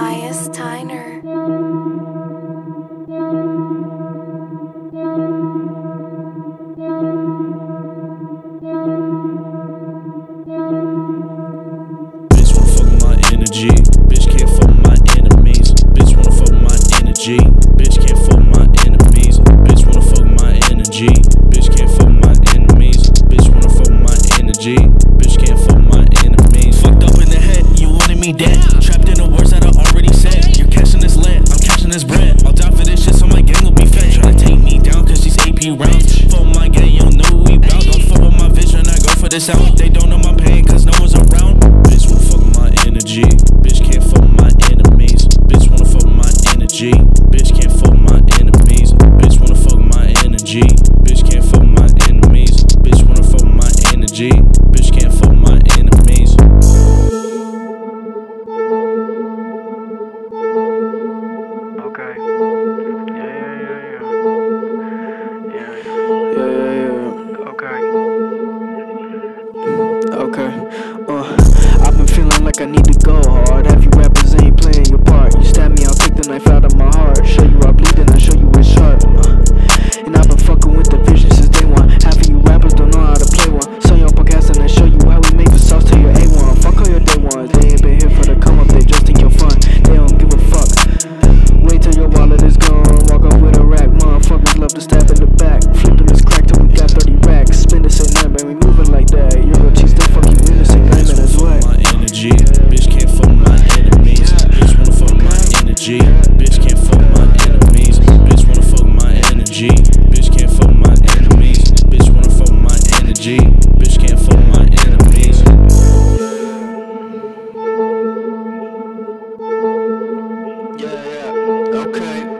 Elias Tyner. Bitch wanna fuck with my energy. Bitch can't fuck with my enemies. Bitch wanna fuck with my energy. Bitch can't fuck with my enemies. Bitch wanna fuck with my energy. Bitch can't fuck with my enemies. Bitch wanna fuck with my energy. Bitch can't fuck with my enemies. Fucked up in the head, you wanted me dead. Trapped in the words that I already said. You're catching this lead, I'm catching this bread. I'll die for this shit so my gang will be fed. Tryna take me down cause these AP rounds. Fuck with my gang, you don't know who we bout. Don't fuck with my vision, I go for this out. They don't know my pain cause no one's around. Bitch wanna fuck with my energy. Bitch can't fuck with my enemies. Bitch wanna fuck with my energy. Bitch can't fuck with my enemies. Bitch wanna fuck with my energy. Bitch can't fuck with my enemies. Bitch wanna fuck with my energy. Bitch can't fuck with my enemies. Okay. I've been feeling like I need to go hard. Half you rappers ain't playing your part. You stab me, I'll take the knife out of my heart. Show you I bleed and I show you it's sharp. And I've been fucking with the vision since day one. Half of you rappers don't know how to play one. So your podcast and I show you how we make the sauce to your A1. Fuck all your day ones. They ain't been here for the come up, they just think you're fun. They don't give a fuck. Wait till your wallet is gone. Walk up with a rack. Motherfuckers love to stab in the back. Flipping this crack till we got 30 racks. Spin this ain't nothing, man. We moving like that. You're a cheese, still fuck you in this ain't nothing as well. Bitch can't fuck with my enemies. Bitch wanna fuck with my energy. Bitch can't fuck with my enemies. Bitch wanna fuck with my energy. Bitch can't fuck with my enemies. Bitch wanna fuck with my energy. Bitch can't fuck with my enemies. Okay.